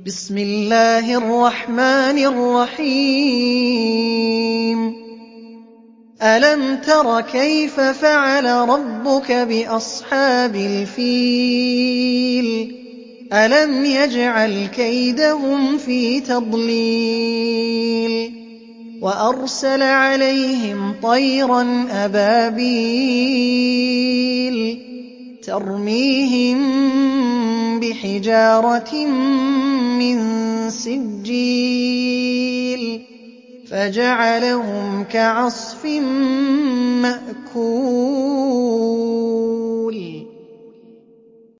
بسم الله الرحمن الرحيم ألم تر كيف فعل ربك بأصحاب الفيل ألم يجعل كيدهم في تضليل وأرسل عليهم طيرا أبابيل ترميهم بحجارة من سجيل فجعلهم كعصف مأكول